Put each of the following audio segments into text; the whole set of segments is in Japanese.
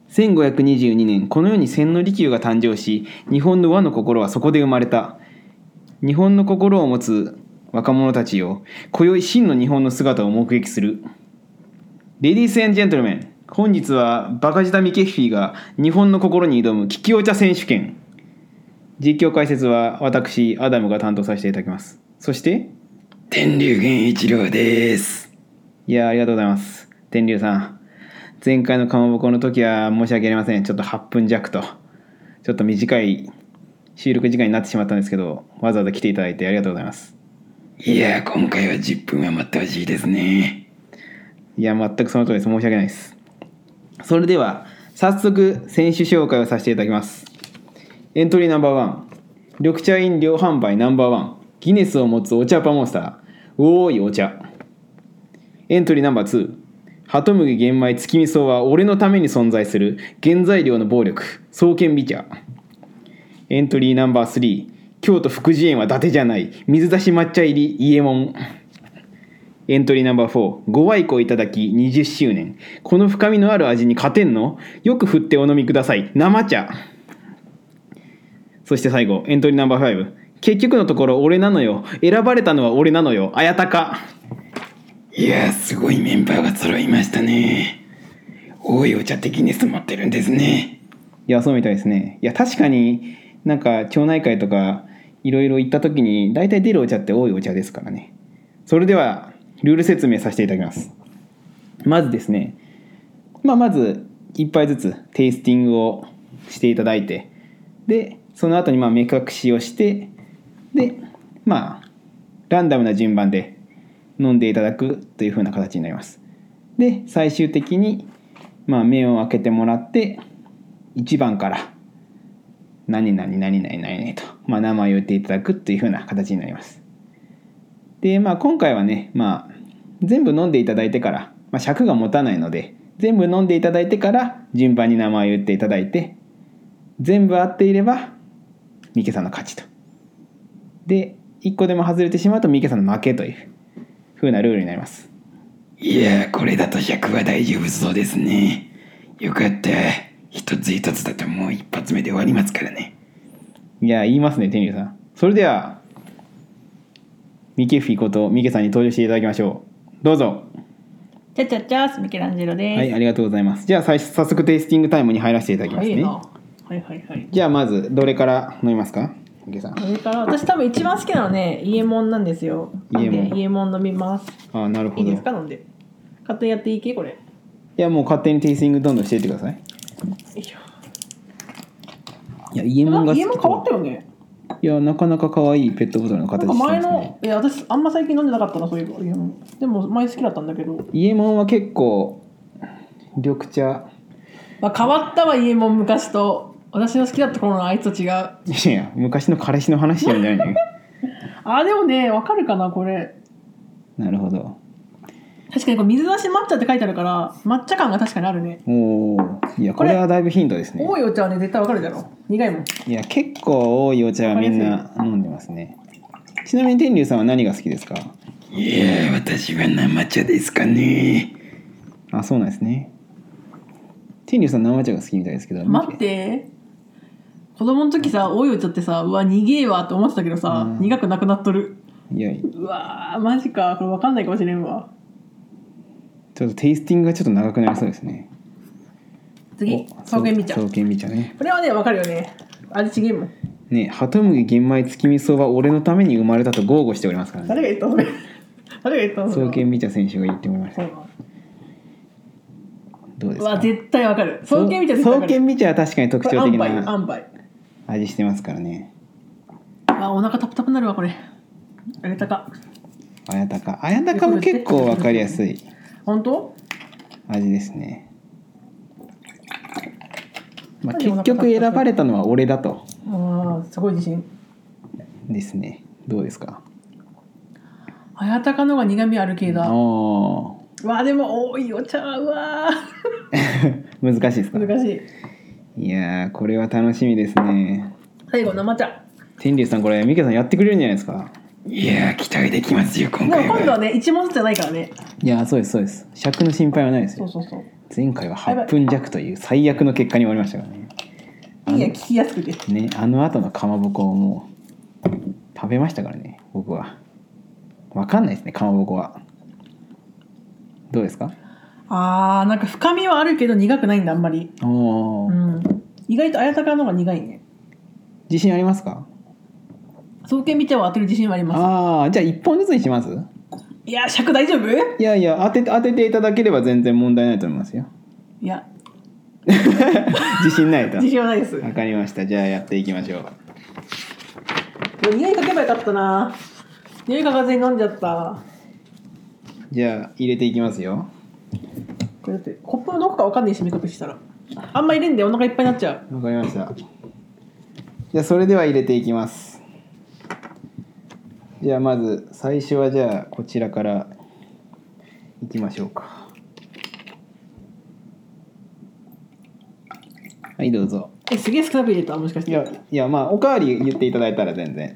1522年、この世に千利休が誕生し、日本の和の心はそこで生まれた。日本の心を持つ若者たちよ、今宵真の日本の姿を目撃する。レディース&ジェントルメン、本日はバカ舌ミケッフィーが日本の心に挑む利きお茶選手権。実況解説は私アダムが担当させていただきます。そして天竜源一郎です。 いやありがとうございます。天竜さん、前回のかまぼこの時は申し訳ありません。ちょっと8分弱とちょっと短い収録時間になってしまったんですけど、わざわざ来ていただいてありがとうございます。 いや今回は10分は待ってほしいですね。 いや全くその通りです。申し訳ないです。それでは早速選手紹介をさせていただきます。エントリーナンバー1、緑茶飲料販売ナンバーワン、ギネスを持つお茶パモンスター、おーいお茶。エントリーナンバー2、ハトムギ玄米月味噌は俺のために存在する原材料の暴力、創建美茶。エントリーナンバー3、京都福祉園は伊達じゃない水出し抹茶入り伊右衛門。エントリーナンバー4、ご愛顧いただき20周年、この深みのある味に勝てんの？よく振ってお飲みください、生茶。そして最後エントリーナンバー5、結局のところ俺なのよ、選ばれたのは俺なのよ、綾鷹。 いやすごいメンバーが揃いましたね。多いお茶的に持ってるんですね。 いやそうみたいですね。いや確かになんか町内会とかいろいろ行った時に大体出るお茶って多いお茶ですからね。それではルール説明させていただきます。まずですね、まず1杯ずつテイスティングをしていただいて、でその後に目隠しをして、でランダムな順番で飲んでいただくという風な形になります。で最終的に目を開けてもらって1番から何々何々何々と、名前を言っていただくという風な形になります。で今回はね、全部飲んでいただいてから、尺が持たないので全部飲んでいただいてから順番に名前を言っていただいて、全部合っていればミケさんの勝ちと。で1個でも外れてしまうとミケさんの負けという風なルールになります。 いやこれだと尺は大丈夫そうですね。よかった。一つ一つだともう一発目で終わりますからね。 いや言いますね天竜さん。それではミケフィことミケさんに登場していただきましょう。どうぞ。 チャチャチャスミケランジェロです。 はい、ありがとうございます。じゃあ早速テイスティングタイムに入らせていただきますね。 はい。 じゃあまずどれから飲みますか、ミケさん。 それから私多分一番好きなのはね、伊右衛門なんですよ。 伊右衛門。 伊右衛門飲みます。 あ、なるほど。 いいですか、飲んで。勝手にやっていいけこれ。 いやもう勝手にテイスティングどんどんしていってください。 よいしょ。 いや伊右衛門が好きと。 伊右衛門変わったよね。 いやなかなか可愛いペットボトルの形してますね。 前の私あんま最近飲んでなかったなそういえば。でも前好きだったんだけど。 伊右衛門は結構緑茶。 変わったわ伊右衛門昔と。私の好きだった頃のあいつと違う。 いや昔の彼氏の話じゃないね。 でもねわかるかなこれ。 なるほど。 確かにこれ水出し抹茶って書いてあるから抹茶感が確かにあるね。 おお、いやこれはだいぶヒントですね。 多いお茶はね絶対わかるだろ。苦いもん。 いや結構多いお茶はみんな飲んでますね。ちなみに天竜さんは何が好きですか？ いや私は生茶ですかね。 あ、そうなんですね。天竜さん生茶が好きみたいですけど。 待って、子供の時さ多いお茶ってさうわ苦えわって思ってたけどさ、苦くなくなっとる。 いやうわマジかこれ分かんないかもしれんわ。 ちょっとテイスティングがちょっと長くなりそうですね。 次創建美茶。 創建美茶ね。 これはね分かるよね。味ちげえもんね。ハトムギ玄米月味噌は俺のために生まれたと豪語しておりますからね。 誰が言ったのそれ。誰が言ったのそれ。 創建美茶選手が言っておりました。どうですか？ 絶対分かる。創建美茶絶対分かる。 創建美茶は確かに特徴的な塩梅味してますからね。 お腹タプタプになるわこれ。綾鷹。 綾鷹も結構分かりやすい本当味ですね。結局選ばれたのは俺だと。 すごい自信ですね。どうですか？ 綾鷹のが苦味ある系だ。でも多いお茶難しいですか？ 難しい。いやこれは楽しみですね。 最後生茶。 天竜さんこれミケさんやってくれるんじゃないですか？ いや期待できますよ今回は。 今度はね1問ずつじゃないからね。 いやそうです。尺の心配はないですよ。 そう前回は8分弱という最悪の結果に終わりましたからね。 いいや、聞きやすくて。 ね、あの後のかまぼこをもう食べましたからね、僕は。分かんないですね、かまぼこは。どうですか？ なんか深みはあるけど苦くないんだ、あんまり。 おー、 意外と綾鷹の方が苦いね。 自信ありますか？ 双剣見ては当てる自信はありまじゃあ1本ずつにします？ す。いや、尺大丈夫？ いやいや、当てていただければ全然問題ないと思いますよ。 いや、 自信ないと。 自信はないです。 わかりました。じゃあやっていきましょう。 匂いかけばよかったな。匂いかかずに飲んじゃった。 じゃあ入れていきますよ。 これだってコップのどこかわかんないし、目隠ししたらあんま入れんでお腹いっぱいになっちゃう。 わかりました。じゃあそれでは入れていきます。じゃあまず最初はじゃあこちらからいきましょうか。はいどうぞ。 すげえ少なく入れた、もしかして。 いやまあおかわり言っていただいたら全然。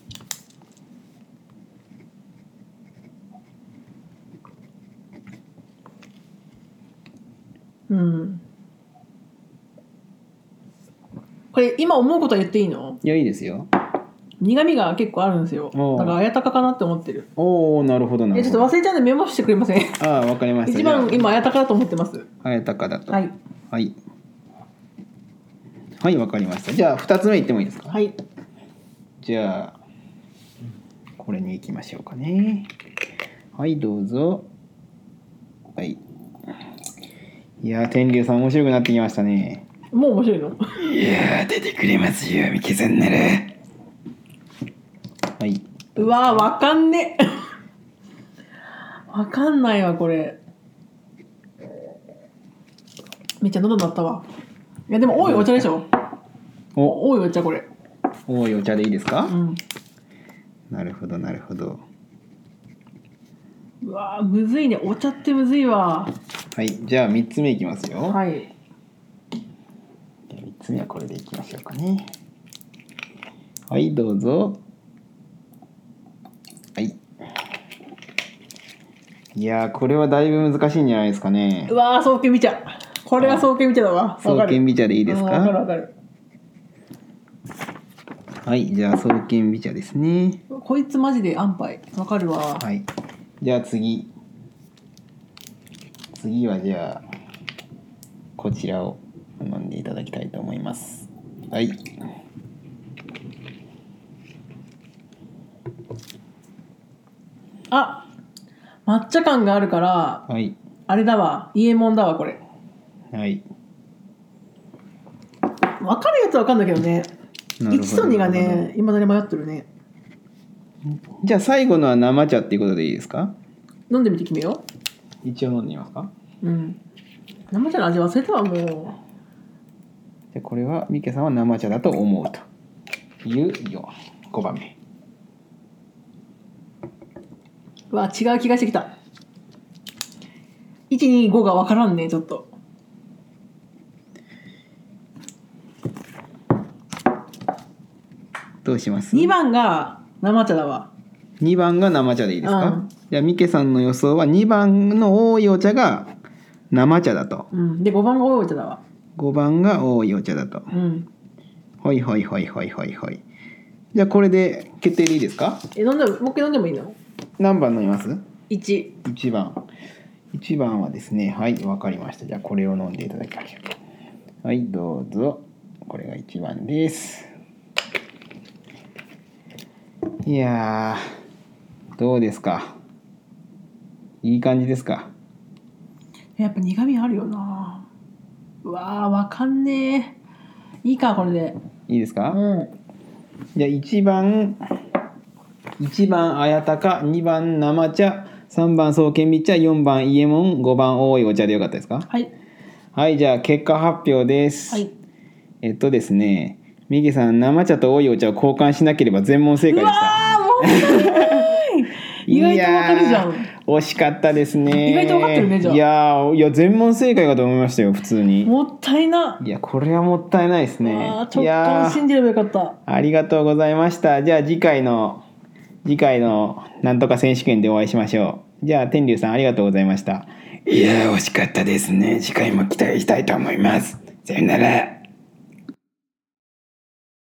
これ今思うことは言っていいの？ いやいいですよ。 苦味が結構あるんですよ。だから綾鷹かなって思ってる。 おお、なるほどなるほど。 ちょっと忘れちゃうんでメモしてくれません？ わかりました。 一番今綾鷹だと思ってます。 綾鷹だと。 はいはいはい、わかりました。じゃあ2つ目いってもいいですか？ はい。 じゃあこれに行きましょうかね。はいどうぞ。はい。いや天竜さん面白くなってきましたね。 もう面白いの？ いやー、出てくれますよ、ミケさんなら。 はい。 うわー、わかんねわかんないわこれ。めっちゃ喉になったわ。いやでも多いお茶でしょ。多いお茶これ。 多いお茶でいいですか？ なるほどなるほど。 うわー、むずいね。お茶ってむずいわ。 はい、じゃあ3つ目いきますよ。 はい。 3つ目はこれでいきましょうかね。はいどうぞ。はい。いやこれはだいぶ難しいんじゃないですかね。 うわー、双剣美茶。これは双剣美茶だわ。 双剣美茶でいいですか？ わかるわかる。 はい、じゃあ双剣美茶ですね。 こいつマジで安牌。わかるわ。 はい。じゃあ次はじゃあこちらを飲んでいただきたいと思います。はい。 あ、抹茶感があるから、 はい。 あれだわ。伊右衛門だわこれ。 はい。 わかるやつはわかんだけどね。1と2がね、今だに迷ってるね。 じゃあ最後のは生茶っていうことでいいですか？ 飲んでみて決めよう。一応飲んでみますか？ 生茶の味忘れたわもう。 じゃあこれはミケさんは生茶だと思うという5番目。 うわ、違う気がしてきた。1、2、5がわからんね、ちょっと。 どうします？ 2番が生茶だわ。 2番が生茶でいいですか？じゃあミケさんの予想は2番の多いお茶が生茶だと。 で5番が多いお茶だわ。 5番が多いお茶だと。はいはいはいはいはいはい。じゃあこれで決定でいいですか？ もう一回飲んでもいいの？ 何番飲みます？ 1。 1番。1番はですね、はい、わかりました。じゃあこれを飲んでいただきましょう。はい、どうぞ。これが1番です。いやー、どうですか？いい感じですか？ やっぱ苦味あるよな。うわー、わかんねえ。いいか、これで。 いいですか？じゃあ1番綾鷹、2番生茶、3番双剣美茶、4番伊右衛門、5番多いお茶でよかったですか？ はい。 はい、じゃあ結果発表です。 はい。 ですね、ミゲさん生茶と多いお茶を交換しなければ全問正解でした。 意外とわかるじゃん。 惜しかったですね。 意外とわかってるねじゃあ。 いや全問正解かと思いましたよ普通に。 もったいな。 いやこれはもったいないですね。 ちょっと信じればよかった。 ありがとうございました。じゃあ次回のなんとか選手権でお会いしましょう。じゃあ天竜さんありがとうございました。 いやー惜しかったですね。次回も期待したいと思います。さよなら。